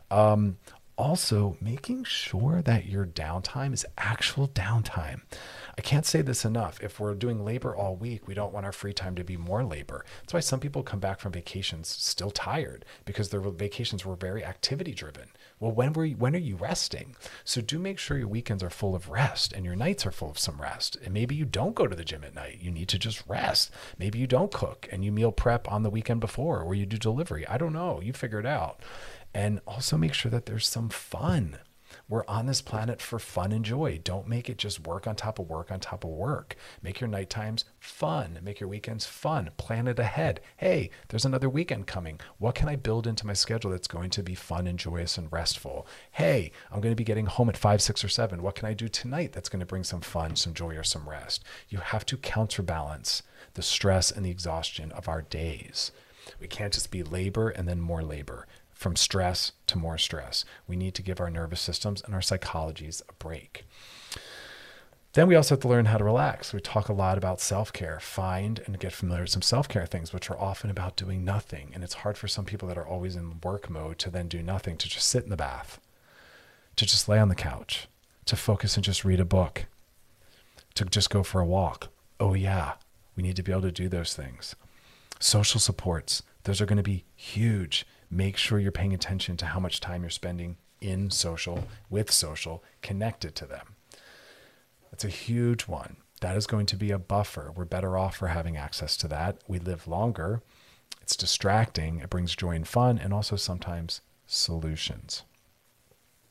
S4: Also, making sure that your downtime is actual downtime. I can't say this enough. If we're doing labor all week, we don't want our free time to be more labor. That's why some people come back from vacations still tired because their vacations were very activity driven. Well, when are you resting? So do make sure your weekends are full of rest and your nights are full of some rest. And maybe you don't go to the gym at night. You need to just rest. Maybe you don't cook and you meal prep on the weekend before, or you do delivery. I don't know. You figure it out. And also make sure that there's some fun. We're on this planet for fun and joy. Don't make it just work on top of work on top of work. Make your night times fun. Make your weekends fun. Plan it ahead. Hey, there's another weekend coming. What can I build into my schedule that's going to be fun and joyous and restful? Hey, I'm going to be getting home at 5, 6, or 7. What can I do tonight that's going to bring some fun, some joy, or some rest? You have to counterbalance the stress and the exhaustion of our days. We can't just be labor and then more labor. From stress to more stress. We need to give our nervous systems and our psychologies a break. Then we also have to learn how to relax. We talk a lot about self-care. Find and get familiar with some self-care things, which are often about doing nothing. And it's hard for some people that are always in work mode to then do nothing, to just sit in the bath, to just lay on the couch, to focus and just read a book, to just go for a walk. Oh yeah, we need to be able to do those things. Social supports, those are going to be huge. Make sure you're paying attention to how much time you're spending in social, with social, connected to them. That's a huge one. That is going to be a buffer. We're better off for having access to that. We live longer. It's distracting. It brings joy and fun, and also sometimes solutions.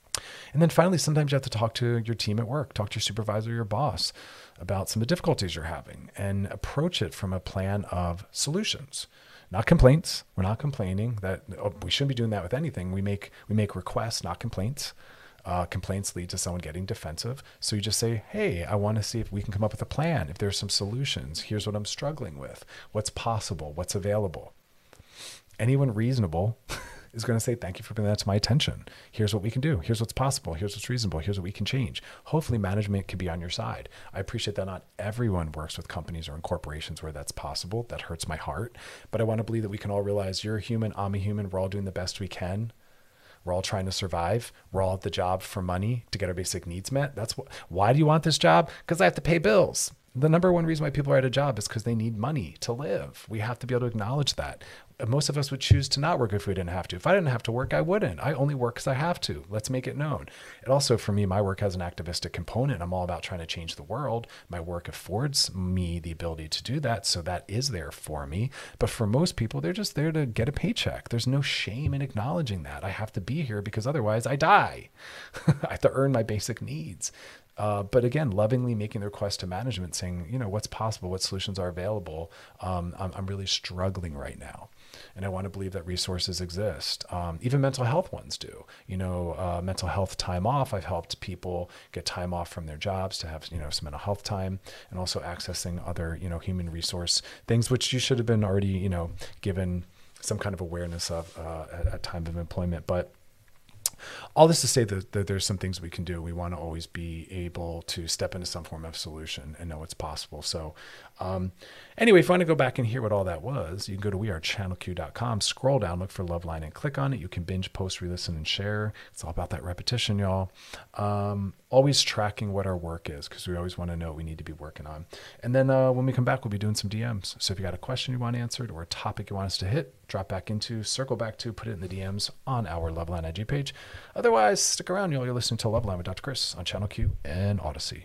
S4: And then finally, sometimes you have to talk to your team at work, talk to your supervisor, your boss about some of the difficulties you're having, and approach it from a plan of solutions, not complaints. We're not complaining that we shouldn't be doing that with anything. We make requests, not complaints. Complaints lead to someone getting defensive. So you just say, hey, I want to see if we can come up with a plan. If there's some solutions, here's what I'm struggling with. What's possible? What's available? Anyone reasonable is going to say, thank you for bringing that to my attention. Here's what we can do. Here's what's possible. Here's what's reasonable. Here's what we can change. Hopefully management can be on your side. I appreciate that not everyone works with companies or in corporations where that's possible. That hurts my heart. But I want to believe that we can all realize you're a human, I'm a human. We're all doing the best we can. We're all trying to survive. We're all at the job for money to get our basic needs met. Why do you want this job? Because I have to pay bills. The number one reason why people are at a job is because they need money to live. We have to be able to acknowledge that. Most of us would choose to not work if we didn't have to. If I didn't have to work, I wouldn't. I only work because I have to. Let's make it known. It also, for me, my work has an activistic component. I'm all about trying to change the world. My work affords me the ability to do that. So that is there for me. But for most people, they're just there to get a paycheck. There's no shame in acknowledging that. I have to be here because otherwise I die. I have to earn my basic needs. But again, lovingly making the request to management saying, what's possible, what solutions are available. I'm really struggling right now. And I want to believe that resources exist. Even mental health ones do. Mental health time off. I've helped people get time off from their jobs to have, some mental health time, and also accessing other, human resource things, which you should have been already, given some kind of awareness of at time of employment. But all this to say that there's some things we can do. We want to always be able to step into some form of solution and know it's possible. So anyway, if you want to go back and hear what all that was, you can go to wearechannelq.com, scroll down, look for Loveline and click on it. You can binge, post, re-listen, and share. It's all about that repetition, y'all. Always tracking what our work is, because we always want to know what we need to be working on. And then when we come back, we'll be doing some DMs. So if you got a question you want answered or a topic you want us to hit, drop back into, circle back to, put it in the DMs on our Loveline IG page. Otherwise, stick around, y'all. You're listening to Loveline with Dr. Chris on Channel Q and Odyssey.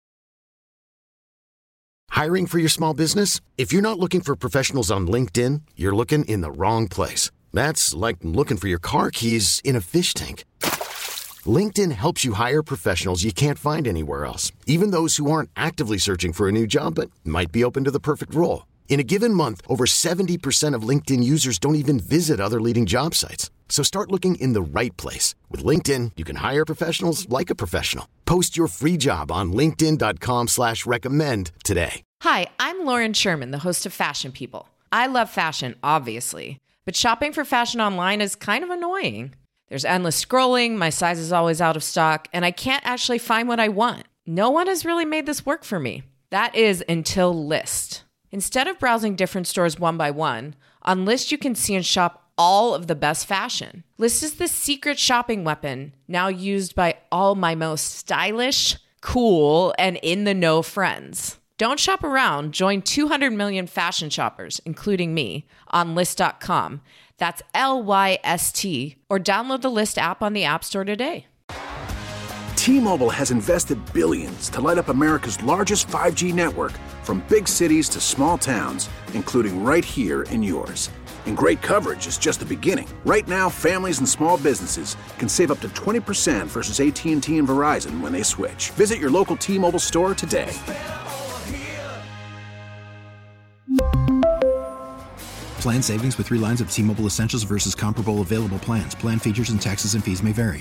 S7: Hiring for your small business? If you're not looking for professionals on LinkedIn, you're looking in the wrong place. That's like looking for your car keys in a fish tank. LinkedIn helps you hire professionals you can't find anywhere else, even those who aren't actively searching for a new job but might be open to the perfect role. In a given month, over 70% of LinkedIn users don't even visit other leading job sites. So start looking in the right place. With LinkedIn, you can hire professionals like a professional. Post your free job on linkedin.com/recommend today.
S8: Hi, I'm Lauren Sherman, the host of Fashion People. I love fashion, obviously, but shopping for fashion online is kind of annoying. There's endless scrolling, my size is always out of stock, and I can't actually find what I want. No one has really made this work for me. That is until Lyst. Instead of browsing different stores one by one, on Lyst you can see and shop all of the best fashion. Lyst is the secret shopping weapon now used by all my most stylish, cool, and in-the-know friends. Don't shop around. Join 200 million fashion shoppers, including me, on Lyst.com. That's LYST, or download the Lyst app on the App Store today.
S9: T-Mobile has invested billions to light up America's largest 5G network, from big cities to small towns, including right here in yours. And great coverage is just the beginning. Right now, families and small businesses can save up to 20% versus AT&T and Verizon when they switch. Visit your local T-Mobile store today.
S10: Plan savings with 3 lines of T-Mobile Essentials versus comparable available plans. Plan features and taxes and fees may vary.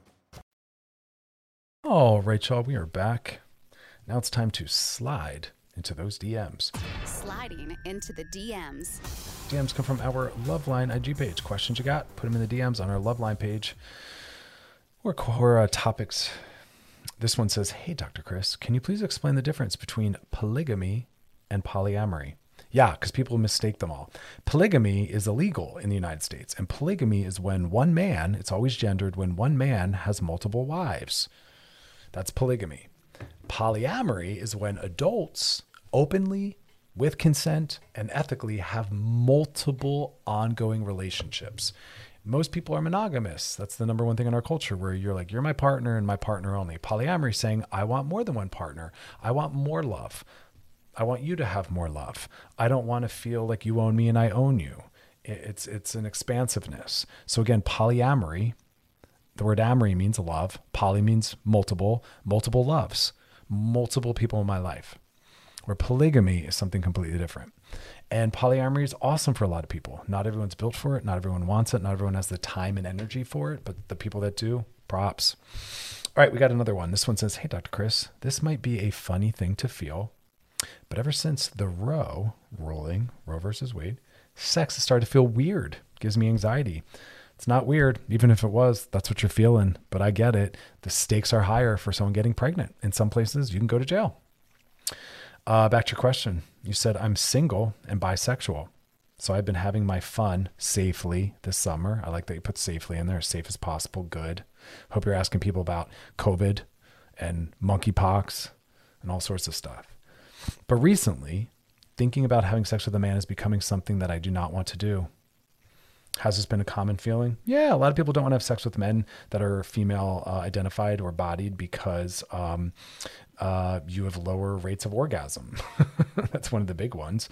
S4: All right, y'all, we are back. Now it's time to slide into those DMs.
S6: Sliding into the DMs.
S4: DMs come from our Loveline IG page. Questions you got, put them in the DMs on our Loveline page. Or topics. This one says, hey, Dr. Chris, can you please explain the difference between polygamy and polyamory? Yeah, because people mistake them all. Polygamy is illegal in the United States. And polygamy is when one man, it's always gendered, when one man has multiple wives. That's polygamy. Polyamory is when adults openly, with consent, and ethically have multiple ongoing relationships. Most people are monogamous. That's the number one thing in our culture, where you're like, you're my partner and my partner only. Polyamory is saying, I want more than one partner. I want more love. I want you to have more love. I don't want to feel like you own me and I own you. It's an expansiveness. So again, polyamory, The word amory means love. Poly means multiple loves, multiple people in my life. Where polygamy is something completely different. And polyamory is awesome for a lot of people. Not everyone's built for it. Not everyone wants it. Not everyone has the time and energy for it. But the people that do, props. All right, we got another one. This one says, hey, Dr. Chris, this might be a funny thing to feel, but ever since the Roe ruling, Roe versus Wade, sex has started to feel weird. Gives me anxiety. It's not weird. Even if it was, that's what you're feeling. But I get it. The stakes are higher for someone getting pregnant. In some places, you can go to jail. Back to your question. You said, I'm single and bisexual. So I've been having my fun safely this summer. I like that you put safely in there, as safe as possible. Good. Hope you're asking people about COVID and monkeypox and all sorts of stuff. But recently, thinking about having sex with a man is becoming something that I do not want to do. Has this been a common feeling? Yeah, a lot of people don't want to have sex with men that are female identified or bodied because you have lower rates of orgasm. That's one of the big ones.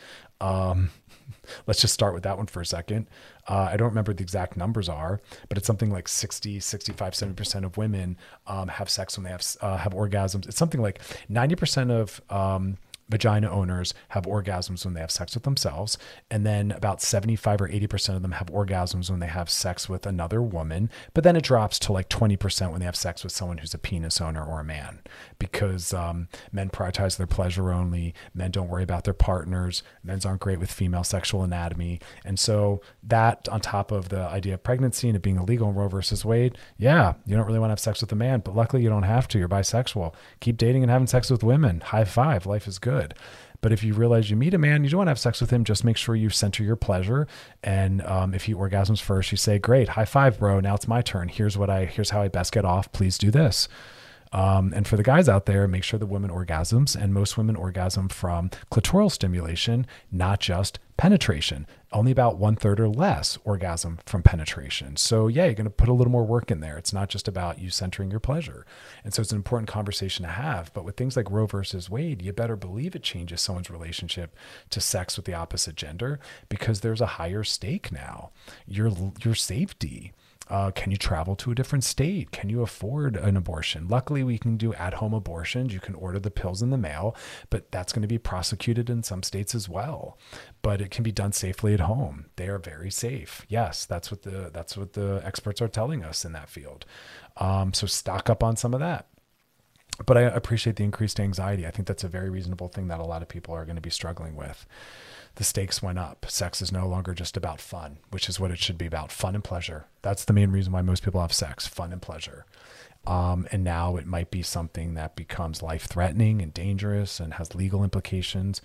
S4: Let's just start with that one for a second. I don't remember what the exact numbers are, but it's something like 60, 65, 70% of women have sex when they have orgasms. It's something like 90% of vagina owners have orgasms when they have sex with themselves. And then about 75 or 80% of them have orgasms when they have sex with another woman. But then it drops to like 20% when they have sex with someone who's a penis owner or a man, because men prioritize their pleasure only. Men don't worry about their partners. Men aren't great with female sexual anatomy. And so that, on top of the idea of pregnancy and it being illegal in Roe versus Wade, yeah, you don't really want to have sex with a man, but luckily you don't have to. You're bisexual. Keep dating and having sex with women. High five. Life is good. But if you realize you meet a man, you don't want to have sex with him, just make sure you center your pleasure. And if he orgasms first, you say, great, high five, bro. Now it's my turn. Here's how I best get off. Please do this. And for the guys out there, make sure the woman orgasms. And most women orgasm from clitoral stimulation, not just penetration. Only about 1/3 or less orgasm from penetration. So yeah, you're going to put a little more work in there. It's not just about you centering your pleasure. And so it's an important conversation to have. But with things like Roe versus Wade, you better believe it changes someone's relationship to sex with the opposite gender, because there's a higher stake now. Your safety. Can you travel to a different state? Can you afford an abortion? Luckily, we can do at-home abortions. You can order the pills in the mail, but that's going to be prosecuted in some states as well. But it can be done safely at home. They are very safe. Yes, that's what the experts are telling us in that field. So stock up on some of that. But I appreciate the increased anxiety. I think that's a very reasonable thing that a lot of people are going to be struggling with. The stakes went up. Sex is no longer just about fun, which is what it should be about, fun and pleasure. That's the main reason why most people have sex, fun and pleasure. And now it might be something that becomes life-threatening and dangerous and has legal implications.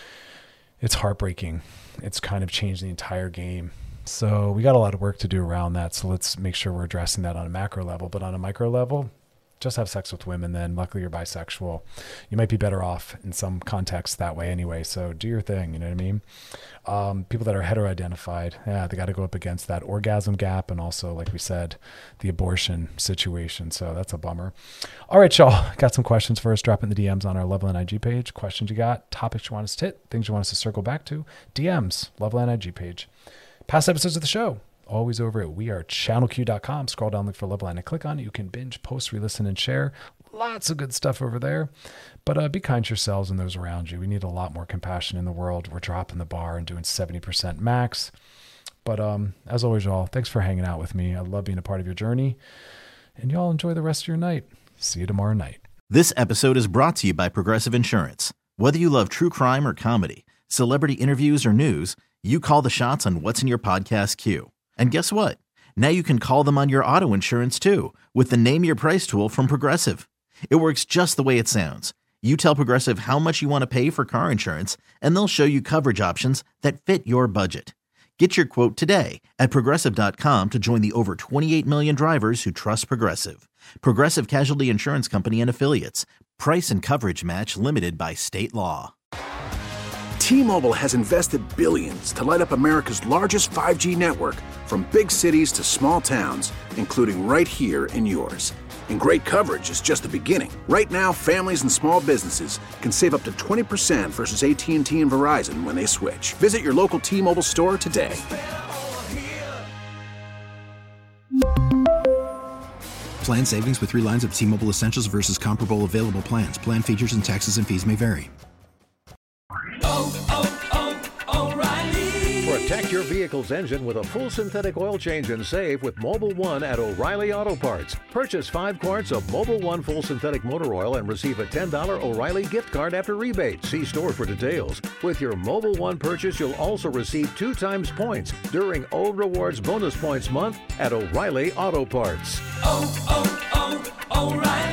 S4: It's heartbreaking. It's kind of changed the entire game. So we got a lot of work to do around that. So let's make sure we're addressing that on a macro level. But on a micro level, just have sex with women then. Luckily, you're bisexual. You might be better off in some contexts that way anyway. So do your thing. You know what I mean? People that are hetero-identified, yeah, they got to go up against that orgasm gap and also, like we said, the abortion situation. So that's a bummer. All right, y'all. Got some questions for us. Drop in the DMs on our Loveline IG page. Questions you got, topics you want us to hit, things you want us to circle back to. DMs, Loveline IG page. Past episodes of the show, always over at wearechannelq.com. Scroll down, look for Loveline and click on it. You can binge, post, re-listen, and share. Lots of good stuff over there. But be kind to yourselves and those around you. We need a lot more compassion in the world. We're dropping the bar and doing 70% max. But as always, y'all, thanks for hanging out with me. I love being a part of your journey. And y'all enjoy the rest of your night. See you tomorrow night.
S3: This episode is brought to you by Progressive Insurance. Whether you love true crime or comedy, celebrity interviews or news, you call the shots on what's in your podcast queue. And guess what? Now you can call them on your auto insurance too, with the Name Your Price tool from Progressive. It works just the way it sounds. You tell Progressive how much you want to pay for car insurance, and they'll show you coverage options that fit your budget. Get your quote today at Progressive.com to join the over 28 million drivers who trust Progressive. Progressive Casualty Insurance Company and Affiliates. Price and coverage match limited by state law.
S9: T-Mobile has invested billions to light up America's largest 5G network, from big cities to small towns, including right here in yours. And great coverage is just the beginning. Right now, families and small businesses can save up to 20% versus AT&T and Verizon when they switch. Visit your local T-Mobile store today.
S10: Plan savings with 3 lines of T-Mobile Essentials versus comparable available plans. Plan features and taxes and fees may vary.
S11: Protect your vehicle's engine with a full synthetic oil change and save with Mobil 1 at O'Reilly Auto Parts. Purchase 5 quarts of Mobil 1 full synthetic motor oil and receive a $10 O'Reilly gift card after rebate. See store for details. With your Mobil 1 purchase, you'll also receive 2 times points during O Rewards Bonus Points Month at O'Reilly Auto Parts.
S12: O'Reilly.